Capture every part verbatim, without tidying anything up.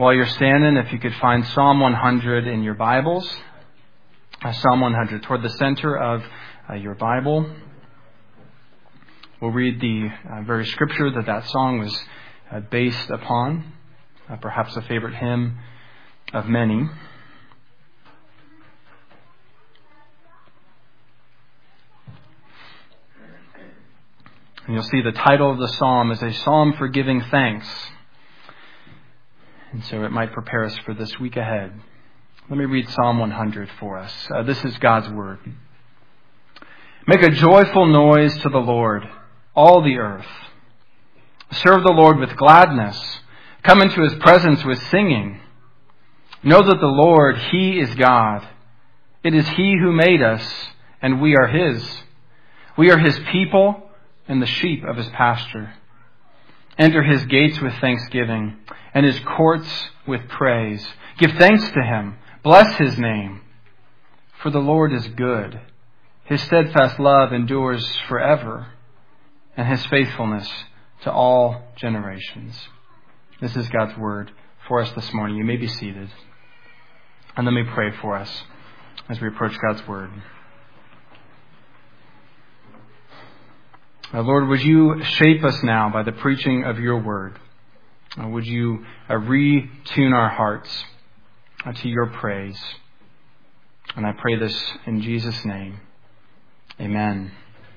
While you're standing, if you could find Psalm one hundred in your Bibles, uh, Psalm one hundred toward the center of uh, your Bible. We'll read the uh, very scripture that that song was uh, based upon, uh, perhaps a favorite hymn of many. And you'll see the title of the psalm is a psalm for giving thanks. And so it might prepare us for this week ahead. Let me read Psalm one hundred for us. Uh, this is God's word. Make a joyful noise to the Lord, all the earth. Serve the Lord with gladness. Come into his presence with singing. Know that the Lord, he is God. It is he who made us, and we are his. We are his people and the sheep of his pasture. Enter his gates with thanksgiving and his courts with praise. Give thanks to him. Bless his name. For the Lord is good. His steadfast love endures forever, and his faithfulness to all generations. This is God's word for us this morning. You may be seated. And let me pray for us as we approach God's word. Uh, Lord, would you shape us now by the preaching of your word? Uh, would you uh, retune our hearts uh, to your praise? And I pray this in Jesus' name. Amen.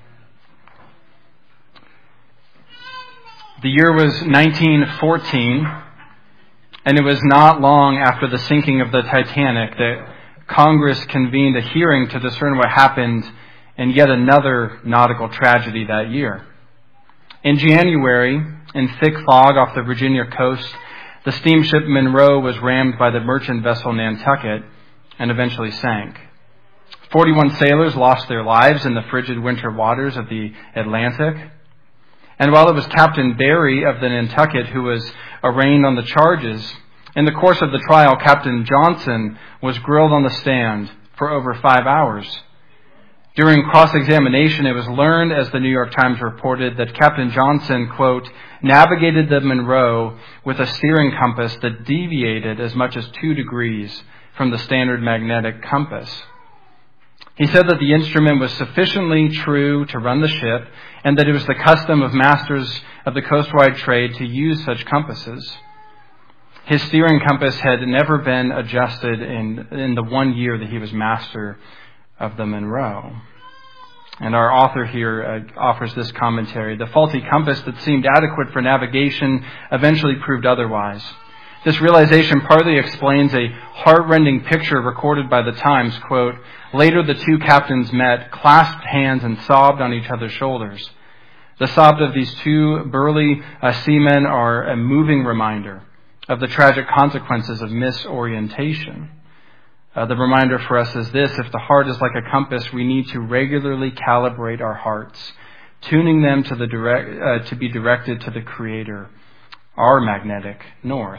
The year was nineteen fourteen, and it was not long after the sinking of the Titanic that Congress convened a hearing to discern what happened in yet another nautical tragedy that year. In January, in thick fog off the Virginia coast, the steamship Monroe was rammed by the merchant vessel Nantucket and eventually sank. forty-one sailors lost their lives in the frigid winter waters of the Atlantic. And while it was Captain Barry of the Nantucket who was arraigned on the charges, in the course of the trial, Captain Johnson was grilled on the stand for over five hours. During cross-examination, it was learned, as the New York Times reported, that Captain Johnson, quote, navigated the Monroe with a steering compass that deviated as much as two degrees from the standard magnetic compass. He said that the instrument was sufficiently true to run the ship and that it was the custom of masters of the coastwide trade to use such compasses. His steering compass had never been adjusted in, in the one year that he was master of the Monroe. And our author here uh, offers this commentary. The faulty compass that seemed adequate for navigation eventually proved otherwise. This realization partly explains a heart-rending picture recorded by the Times, quote, later the two captains met, clasped hands, and sobbed on each other's shoulders. The sobs of these two burly uh, seamen are a moving reminder of the tragic consequences of misorientation. Uh, the reminder for us is this: if the heart is like a compass, we need to regularly calibrate our hearts, tuning them to the direct, uh, to be directed to the Creator, our magnetic north.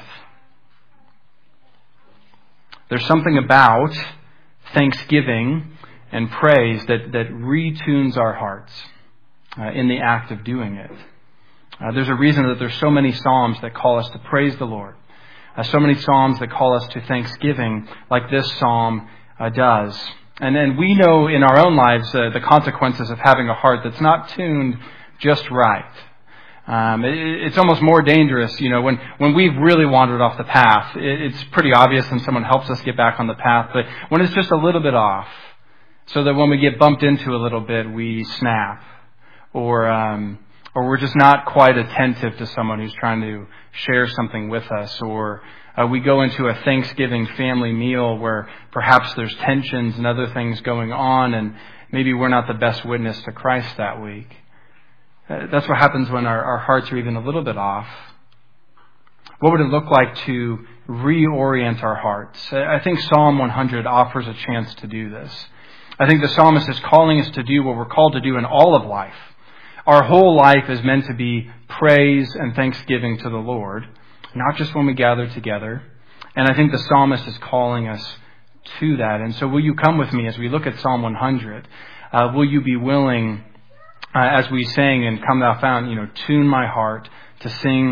There's something about thanksgiving and praise that, that retunes our hearts uh, in the act of doing it. Uh, there's a reason that there's so many psalms that call us to praise the Lord. Uh, so many psalms that call us to thanksgiving, like this psalm uh, does. And then we know in our own lives uh, the consequences of having a heart that's not tuned just right. Um, it, it's almost more dangerous, you know, when, when we've really wandered off the path. It, it's pretty obvious and someone helps us get back on the path. But when it's just a little bit off, so that when we get bumped into a little bit, we snap. Or... Um, Or we're just not quite attentive to someone who's trying to share something with us. Or uh, we go into a Thanksgiving family meal where perhaps there's tensions and other things going on, and maybe we're not the best witness to Christ that week. Uh, that's what happens when our, our hearts are even a little bit off. What would it look like to reorient our hearts? I think Psalm one hundred offers a chance to do this. I think the psalmist is calling us to do what we're called to do in all of life. Our whole life is meant to be praise and thanksgiving to the Lord, not just when we gather together. And I think the psalmist is calling us to that. And so will you come with me as we look at Psalm one hundred? Uh, will you be willing, uh, as we sang in Come Thou Fount, you know, tune my heart to sing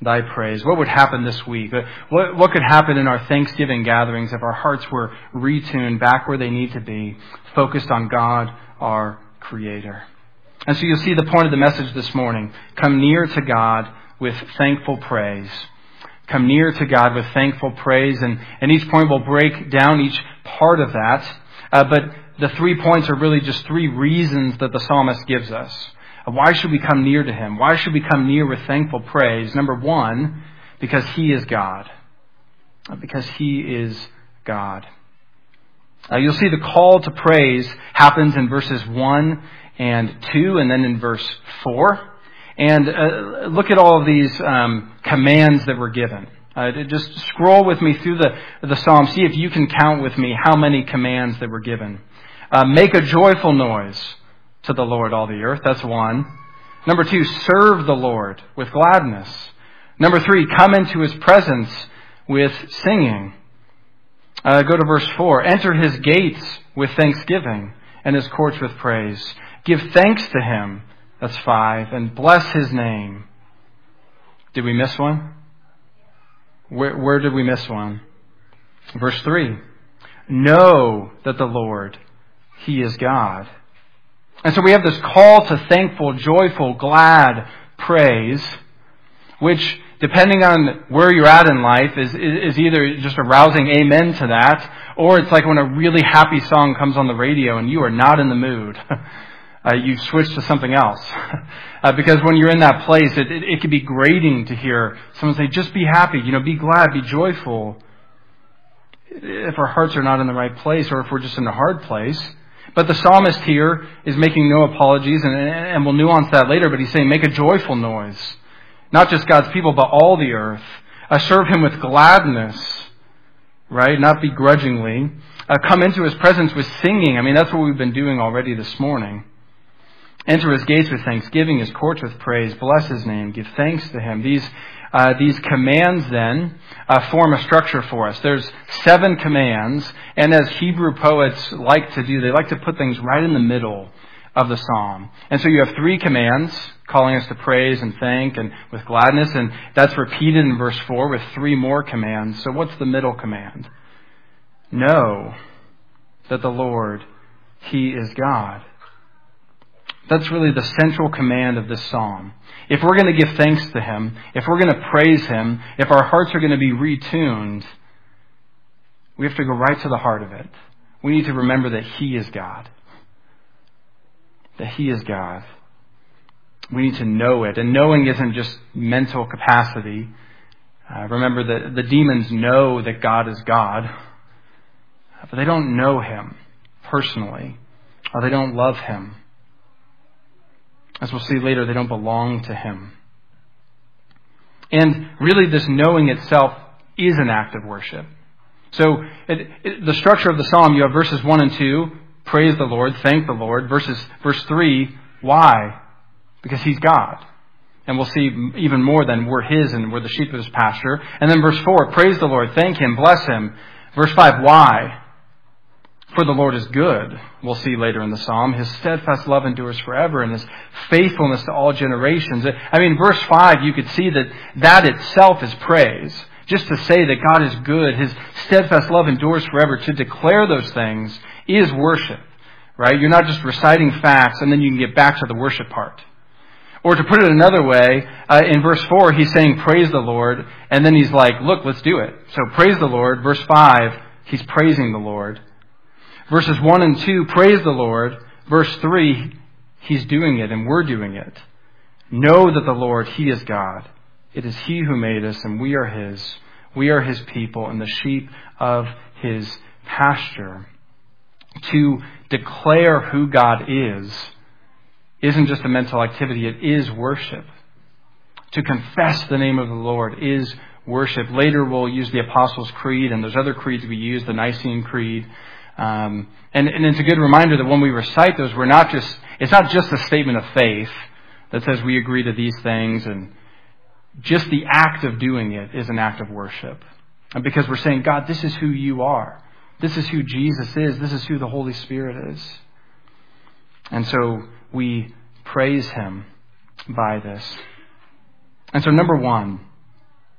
thy praise. What would happen this week? What, what could happen in our Thanksgiving gatherings if our hearts were retuned back where they need to be, focused on God, our Creator? And so you'll see the point of the message this morning. Come near to God with thankful praise. Come near to God with thankful praise. And, and each point will break down each part of that. Uh, but the three points are really just three reasons that the psalmist gives us. Why should we come near to Him? Why should we come near with thankful praise? Number one, because He is God. Because He is God. Uh, you'll see the call to praise happens in verses one and two, and then in verse four. And uh, look at all of these um, commands that were given. Uh, just scroll with me through the, the psalm. See if you can count with me how many commands that were given. Uh, make a joyful noise to the Lord, all the earth. That's one. Number two, serve the Lord with gladness. Number three, come into His presence with singing. Uh, go to verse four. Enter His gates with thanksgiving and His courts with praise. Give thanks to Him. That's five. And bless His name. Did we miss one? Where, where did we miss one? Verse three. Know that the Lord, He is God. And so we have this call to thankful, joyful, glad praise, which, depending on where you're at in life, is, is either just a rousing amen to that, or it's like when a really happy song comes on the radio and you are not in the mood. uh, you switch to something else. uh, because when you're in that place, it, it, it can be grating to hear someone say, just be happy, you know, be glad, be joyful. If our hearts are not in the right place, or if we're just in a hard place. But the psalmist here is making no apologies, and, and we'll nuance that later, but he's saying make a joyful noise. Not just God's people, but all the earth. Uh, serve Him with gladness, right? Not begrudgingly. Uh, come into His presence with singing. I mean, that's what we've been doing already this morning. Enter His gates with thanksgiving, His courts with praise. Bless His name. Give thanks to Him. These uh, these commands then uh, form a structure for us. There's seven commands, and as Hebrew poets like to do, they like to put things right in the middle of the psalm. And so you have three commands calling us to praise and thank and with gladness, and that's repeated in verse four with three more commands. So what's the middle command? Know that the Lord, He is God. That's really the central command of this psalm. If we're going to give thanks to Him, if we're going to praise Him, if our hearts are going to be retuned, we have to go right to the heart of it. We need to remember that He is God. That He is God. We need to know it. And knowing isn't just mental capacity. Uh, remember that the demons know that God is God, but they don't know Him personally, or they don't love Him. As we'll see later, they don't belong to Him. And really, this knowing itself is an act of worship. So it, it, the structure of the psalm, you have verses one and two, praise the Lord, thank the Lord. Verses, verse three, why? Because He's God. And we'll see even more than we're His and we're the sheep of His pasture. And then verse four, praise the Lord, thank Him, bless Him. Verse five, why? For the Lord is good. We'll see later in the psalm. His steadfast love endures forever, and His faithfulness to all generations. I mean, verse five, you could see that that itself is praise. Just to say that God is good, His steadfast love endures forever, to declare those things is worship, right? You're not just reciting facts and then you can get back to the worship part. Or to put it another way, uh, in verse four, he's saying praise the Lord, and then he's like, look, let's do it. So praise the Lord. Verse five, he's praising the Lord. Verses one and two, praise the Lord. Verse three, He's doing it and we're doing it. Know that the Lord, He is God. It is He who made us and we are His. We are His people and the sheep of His pasture. To declare who God is isn't just a mental activity, it is worship. To confess the name of the Lord is worship. Later we'll use the Apostles' Creed, and there's other creeds we use, the Nicene Creed. Um, and, and it's a good reminder that when we recite those, we're not just, it's not just a statement of faith that says we agree to these things, and just the act of doing it is an act of worship. And because we're saying, God, this is who You are. This is who Jesus is. This is who the Holy Spirit is. And so we praise Him by this. And so number one,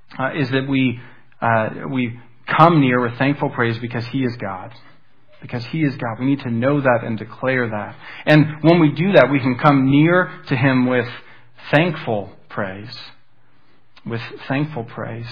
uh, is that we uh, we come near with thankful praise because He is God. Because He is God. We need to know that and declare that. And when we do that, we can come near to Him with thankful praise. With thankful praise.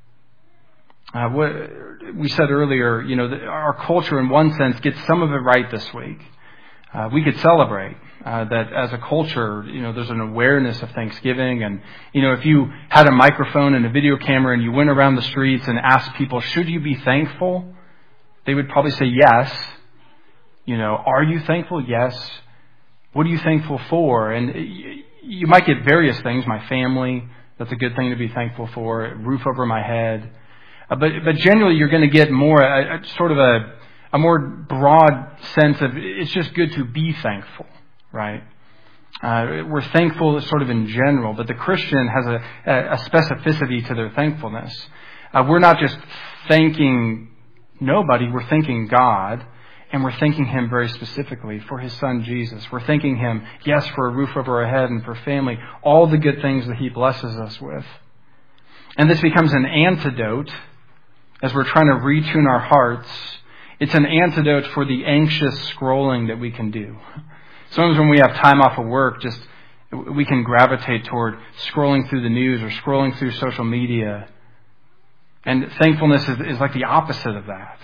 Uh, what, we said earlier, you know, our culture in one sense gets some of it right this week. Uh, we could celebrate uh, that as a culture, you know, there's an awareness of Thanksgiving. And, you know, if you had a microphone and a video camera and you went around the streets and asked people, should you be thankful? They would probably say yes. You know, are you thankful? Yes. What are you thankful for? And you might get various things. My family, that's a good thing to be thankful for. A roof over my head. Uh, but but generally, you're going to get more a, a sort of a a more broad sense of it's just good to be thankful, right? Uh, we're thankful sort of in general, but the Christian has a, a specificity to their thankfulness. Uh, we're not just thanking nobody, we're thanking God, and we're thanking Him very specifically for His Son Jesus. We're thanking Him, yes, for a roof over our head and for family, all the good things that He blesses us with. And this becomes an antidote as we're trying to retune our hearts. It's an antidote for the anxious scrolling that we can do. Sometimes when we have time off of work, just we can gravitate toward scrolling through the news or scrolling through social media. And thankfulness is, is like the opposite of that.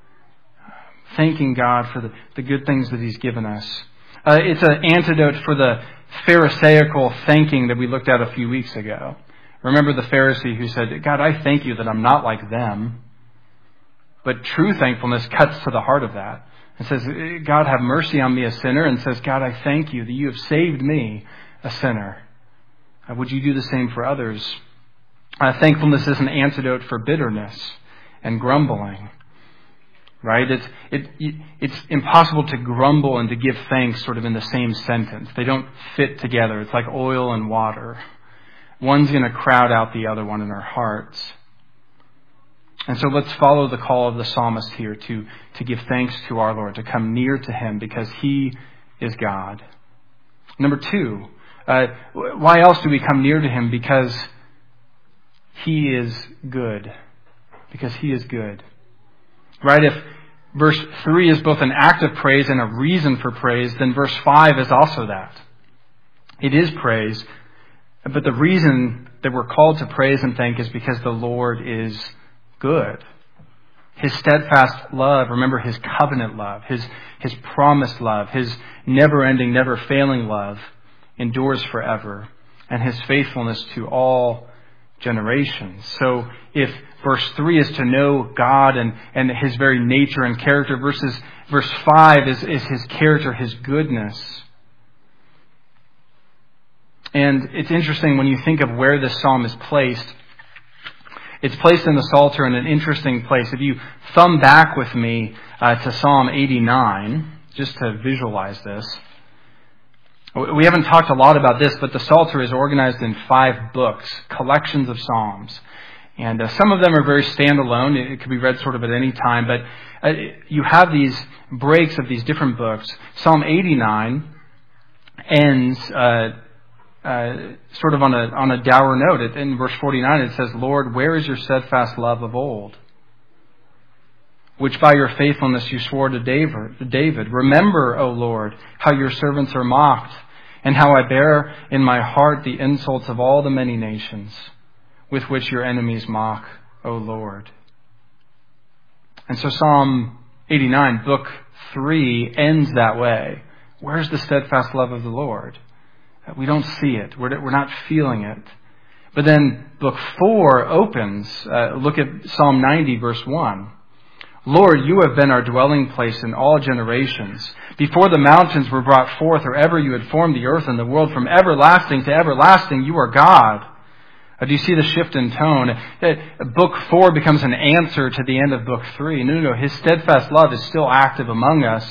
Thanking God for the, the good things that He's given us. Uh, it's an antidote for the Pharisaical thanking that we looked at a few weeks ago. Remember the Pharisee who said, God, I thank you that I'm not like them. But true thankfulness cuts to the heart of that and says, God, have mercy on me, a sinner, and says, God, I thank you that you have saved me, a sinner. Uh, would you do the same for others? Uh, thankfulness is an antidote for bitterness and grumbling, right? It's, it, it's impossible to grumble and to give thanks sort of in the same sentence. They don't fit together. It's like oil and water. One's going to crowd out the other one in our hearts. And so let's follow the call of the psalmist here to, to give thanks to our Lord, to come near to Him because He is God. Number two, uh, why else do we come near to Him? Because He is good. Because He is good. Right? If verse three is both an act of praise and a reason for praise, then verse five is also that. It is praise, but the reason that we're called to praise and thank is because the Lord is good. His steadfast love, remember His covenant love, His, His promised love, His never-ending, never-failing love endures forever, and His faithfulness to all generations. So if verse three is to know God and, and His very nature and character, verses verse five is, is His character, His goodness. And it's interesting when you think of where this psalm is placed. It's placed in the Psalter in an interesting place. If you thumb back with me uh, to Psalm eighty-nine, just to visualize this. We haven't talked a lot about this, but the Psalter is organized in five books, collections of psalms. And uh, some of them are very standalone. It, it could be read sort of at any time. But uh, you have these breaks of these different books. Psalm eighty-nine ends uh, uh, sort of on a on a dour note. It, in verse forty-nine it says, Lord, where is your steadfast love of old, which by your faithfulness you swore to David. Remember, O Lord, how your servants are mocked, and how I bear in my heart the insults of all the many nations, with which your enemies mock, O Lord. And so Psalm eighty-nine, book three, ends that way. Where's the steadfast love of the Lord? We don't see it. We're, we're not feeling it. But then book four opens. Uh, look at Psalm ninety, verse one. Lord, you have been our dwelling place in all generations. Before the mountains were brought forth, or ever you had formed the earth and the world, from everlasting to everlasting, you are God. Uh, do you see the shift in tone? Uh, book four becomes an answer to the end of book three. No, no, no. His steadfast love is still active among us.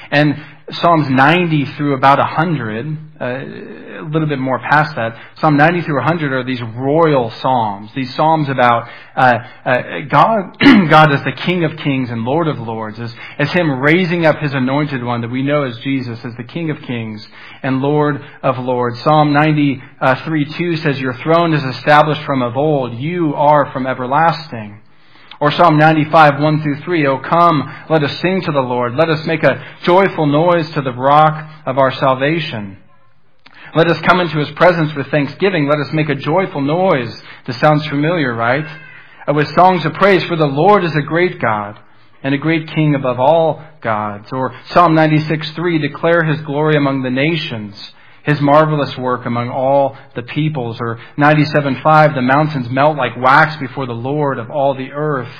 And Psalms ninety through about one hundred, uh, a little bit more past that, Psalm ninety through one hundred are these royal psalms. These psalms about uh, uh, God God as the King of Kings and Lord of Lords, as, as Him raising up His anointed one that we know as Jesus, as the King of Kings and Lord of Lords. Psalm ninety-three two says, "Your throne is established from of old. You are from everlasting." Or Psalm ninety-five, one through three, "O come, let us sing to the Lord. Let us make a joyful noise to the rock of our salvation. Let us come into His presence with thanksgiving. Let us make a joyful noise." This sounds familiar, right? Uh, with songs of praise, for the Lord is a great God and a great King above all gods. Or Psalm ninety-six, three, "Declare His glory among the nations, His marvelous work among all the peoples." Or ninety-seven, five, "The mountains melt like wax before the Lord of all the earth."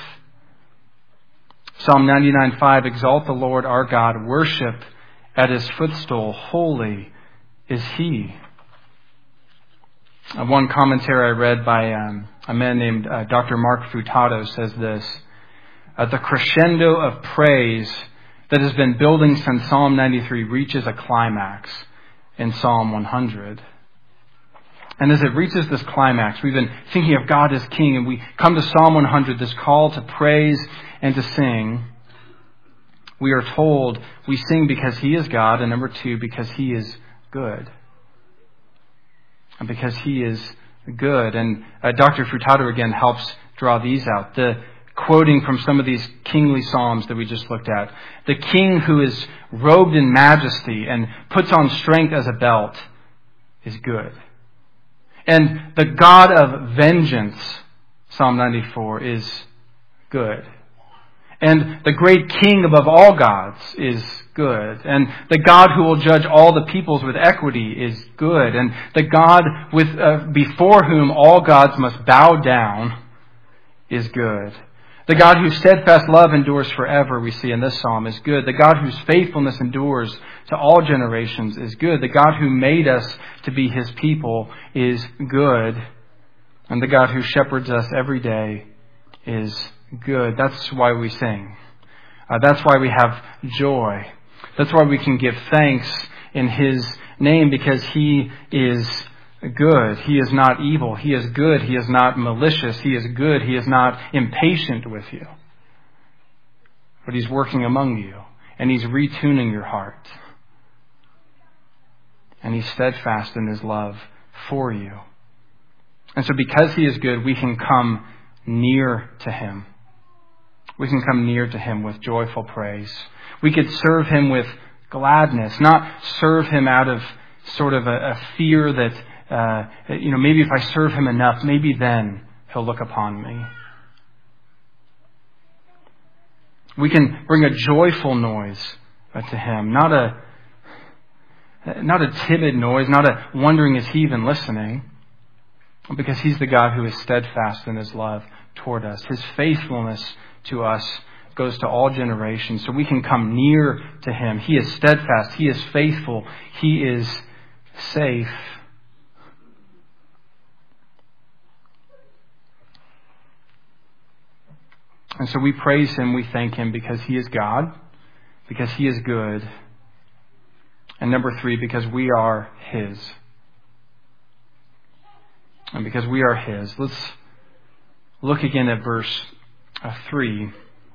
Psalm ninety-nine, five, "Exalt the Lord our God, worship at His footstool, holy is He." Uh, one commentary I read by um, a man named uh, Doctor Mark Futato says this: uh, "The crescendo of praise that has been building since Psalm ninety-three reaches a climax in Psalm one hundred. And as it reaches this climax, we've been thinking of God as King, and we come to Psalm one hundred, this call to praise and to sing. We are told we sing because He is God, and number two, because He is good. And because He is good. And uh, Doctor Futato again helps draw these out. The quoting from some of these kingly psalms that we just looked at. "The King who is robed in majesty and puts on strength as a belt is good. And the God of vengeance," Psalm ninety-four, "is good. And the great King above all gods is good. And the God who will judge all the peoples with equity is good. And the God with uh, before whom all gods must bow down is good. The God whose steadfast love endures forever," we see in this psalm, is good. The God whose faithfulness endures to all generations is good. The God who made us to be His people is good. And the God who shepherds us every day is good. That's why we sing. Uh, that's why we have joy. That's why we can give thanks in His name, because He is good. He is not evil. He is good. He is not malicious. He is good. He is not impatient with you. But He's working among you, and He's retuning your heart. And He's steadfast in His love for you. And so because He is good, we can come near to Him. We can come near to Him with joyful praise. We could serve Him with gladness, not serve Him out of sort of a, a fear that, uh, you know, maybe if I serve Him enough, maybe then He'll look upon me. We can bring a joyful noise to Him, not a not a timid noise, not a wondering, is He even listening? Because He's the God who is steadfast in His love toward us. His faithfulness to us goes to all generations, so we can come near to Him. He is steadfast. He is faithful. He is safe. And so we praise Him, we thank Him because He is God, because He is good. And number three, because we are His. And because we are His. Let's look again at verse uh, three.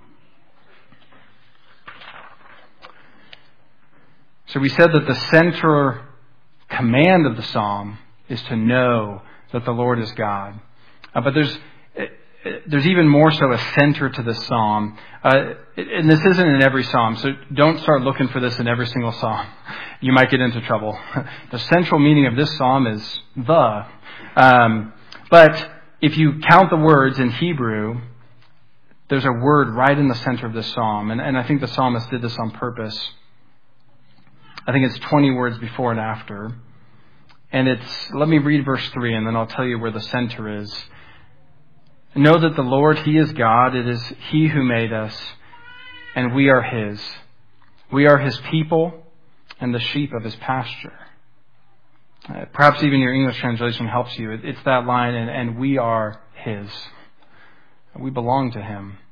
So we said that the central command of the psalm is to know that the Lord is God. Uh, but there's there's even more so a center to the psalm. Uh, and this isn't in every psalm, so don't start looking for this in every single psalm. You might get into trouble. The central meaning of this psalm is the. Um, but if you count the words in Hebrew, there's a word right in the center of this psalm. And, and I think the psalmist did this on purpose. I think it's twenty words before and after. And it's, let me read verse three and then I'll tell you where the center is. Know that the Lord, He is God. It is He who made us, and we are His. We are His people and the sheep of His pasture. Uh, perhaps even your English translation helps you. It, it's that line, and, and we are His. We belong to Him.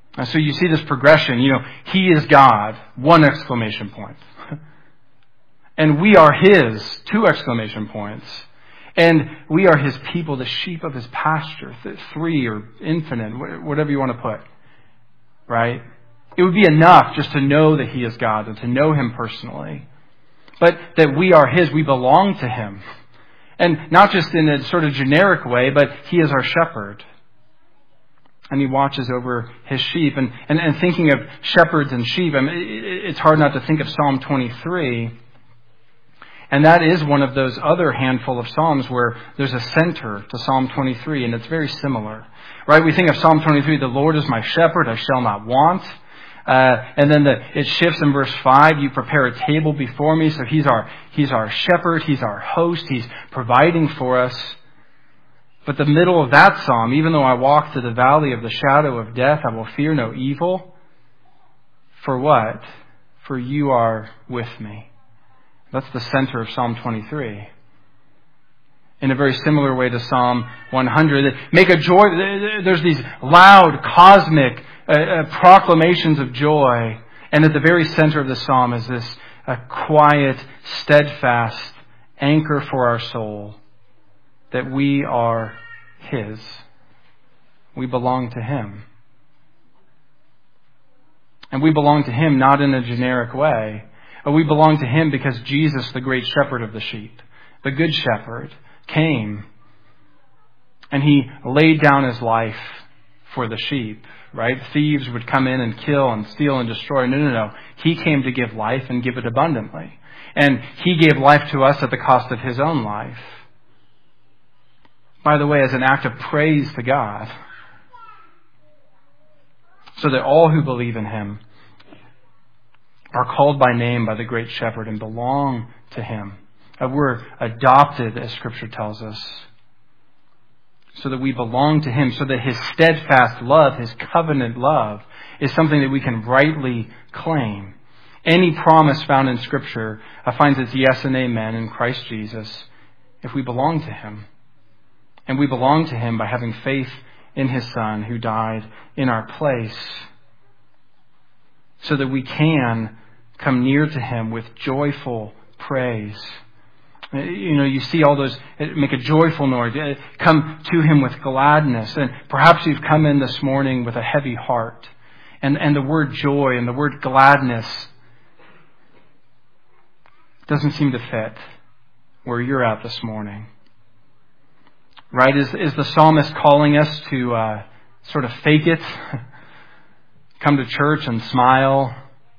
And so you see this progression. You know, He is God, one exclamation point. And we are His, two exclamation points. And we are His people, the sheep of His pasture, three or infinite, whatever you want to put. Right? It would be enough just to know that He is God and to know Him personally. But that we are His, we belong to Him. And not just in a sort of generic way, but He is our shepherd. And He watches over His sheep. And, and, and thinking of shepherds and sheep, I mean, it's hard not to think of Psalm twenty-three. And that is one of those other handful of Psalms where there's a center to Psalm twenty-three, and it's very similar. Right? We think of Psalm twenty-three, the Lord is my shepherd, I shall not want. Uh, and then the, it shifts in verse five, you prepare a table before me. So he's our, he's our shepherd, He's our host, He's providing for us. But the middle of that psalm, even though I walk through the valley of the shadow of death, I will fear no evil. For what? For you are with me. That's the center of Psalm twenty-three. In a very similar way to Psalm one hundred. Make a joy. There's these loud, cosmic uh, uh, proclamations of joy. And at the very center of the psalm is this uh, quiet, steadfast anchor for our soul. That we are His. We belong to Him. And we belong to Him not in a generic way. We belong to Him because Jesus, the great shepherd of the sheep, the good shepherd, came and He laid down His life for the sheep, right? Thieves would come in and kill and steal and destroy. No, no, no. He came to give life and give it abundantly. And He gave life to us at the cost of His own life. By the way, as an act of praise to God. So that all who believe in Him are called by name by the great shepherd and belong to Him. Uh, we're adopted, as Scripture tells us, so that we belong to Him, so that His steadfast love, His covenant love, is something that we can rightly claim. Any promise found in Scripture uh, finds its yes and amen in Christ Jesus if we belong to Him. And we belong to Him by having faith in His Son who died in our place, so that we can come near to Him with joyful praise. You know, you see all those, make a joyful noise. Come to Him with gladness. And perhaps you've come in this morning with a heavy heart. And, and the word joy and the word gladness doesn't seem to fit where you're at this morning. Right? Is, is the psalmist calling us to uh, sort of fake it? Come to church and smile?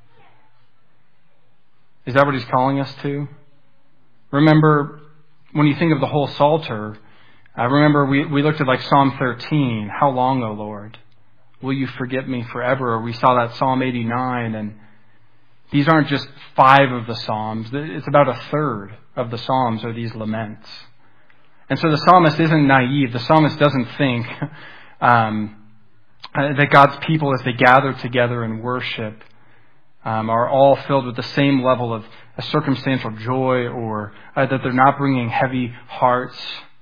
Is that what he's calling us to? Remember, when you think of the whole Psalter, I remember we, we looked at like Psalm thirteen. How long, O Lord? Will you forget me forever? Or we saw that Psalm eighty-nine. And these aren't just five of the Psalms. It's about a third of the Psalms are these laments. And so the psalmist isn't naive. The psalmist doesn't think um, that God's people, as they gather together and worship, um, are all filled with the same level of a circumstantial joy, or uh, that they're not bringing heavy hearts.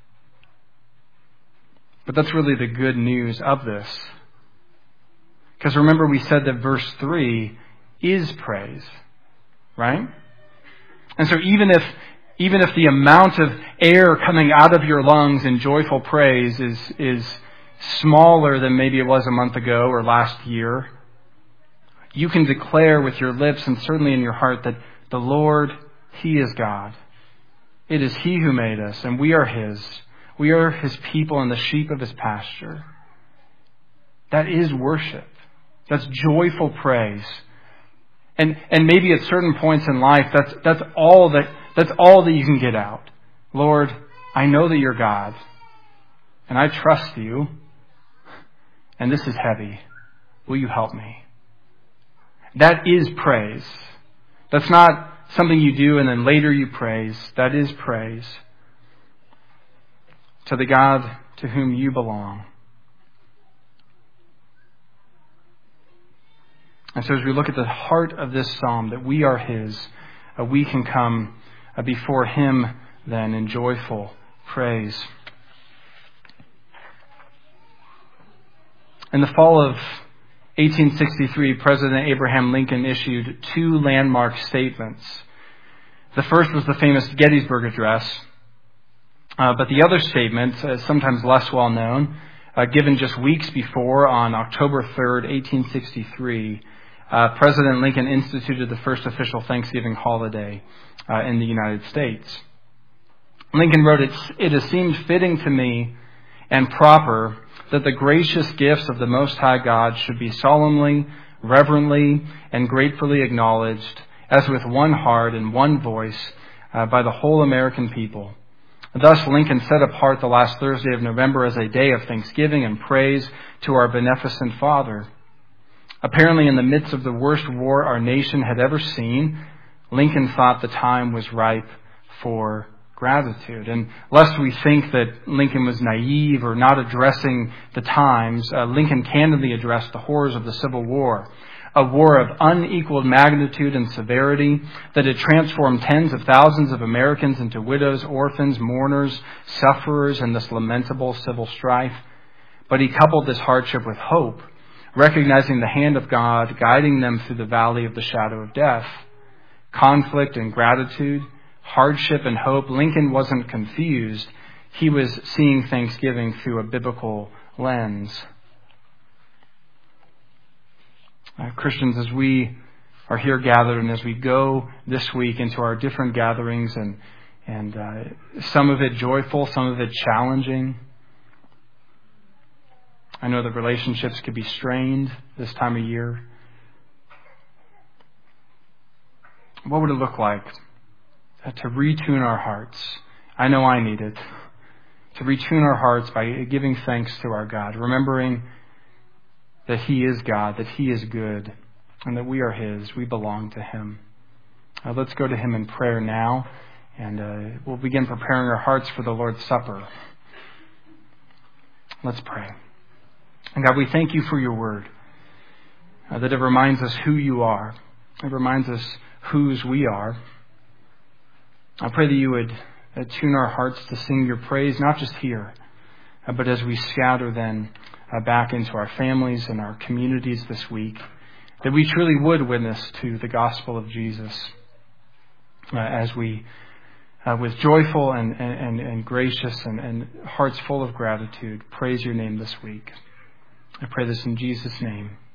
But that's really the good news of this. Because remember, we said that verse three is praise, right? And so even if even if the amount of air coming out of your lungs in joyful praise is is smaller than maybe it was a month ago or last year, you can declare with your lips and certainly in your heart that the Lord, He is God. It is He who made us, and we are His. We are His people and the sheep of His pasture. That is worship. That's joyful praise. And and maybe at certain points in life, that's that's all that that's all that you can get out. Lord, I know that you're God, and I trust you, and this is heavy. Will you help me? That is praise. That's not something you do and then later you praise. That is praise to the God to whom you belong. And so as we look at the heart of this psalm, that we are His, uh, we can come uh, before Him then in joyful praise. In the fall of eighteen sixty-three, President Abraham Lincoln issued two landmark statements. The first was the famous Gettysburg Address, uh, but the other statement, uh, sometimes less well known, uh, given just weeks before on October third, eighteen sixty-three, uh, President Lincoln instituted the first official Thanksgiving holiday uh, in the United States. Lincoln wrote, it, it has seemed fitting to me and proper that the gracious gifts of the Most High God should be solemnly, reverently, and gratefully acknowledged as with one heart and one voice uh, by the whole American people. Thus, Lincoln set apart the last Thursday of November as a day of thanksgiving and praise to our beneficent Father. Apparently, in the midst of the worst war our nation had ever seen, Lincoln thought the time was ripe for gratitude. And lest we think that Lincoln was naive or not addressing the times, uh, Lincoln candidly addressed the horrors of the Civil War, a war of unequaled magnitude and severity that had transformed tens of thousands of Americans into widows, orphans, mourners, sufferers in this lamentable civil strife. But he coupled this hardship with hope, recognizing the hand of God guiding them through the valley of the shadow of death. Conflict and gratitude, hardship and hope. Lincoln wasn't confused. He was seeing Thanksgiving through a biblical lens. Uh, Christians, as we are here gathered and as we go this week into our different gatherings, and and uh, some of it joyful, some of it challenging. I know that relationships could be strained this time of year. What would it look like to retune our hearts? I know I need it. To retune our hearts by giving thanks to our God, remembering that He is God, that He is good, and that we are His. We belong to Him. Uh, let's go to Him in prayer now, and uh, we'll begin preparing our hearts for the Lord's Supper. Let's pray. And God, we thank You for Your word, uh, that it reminds us who You are. It reminds us whose we are. I pray that You would uh, tune our hearts to sing Your praise, not just here, uh, but as we scatter then uh, back into our families and our communities this week, that we truly would witness to the gospel of Jesus uh, as we, uh, with joyful and, and, and gracious and, and hearts full of gratitude, praise Your name this week. I pray this in Jesus' name.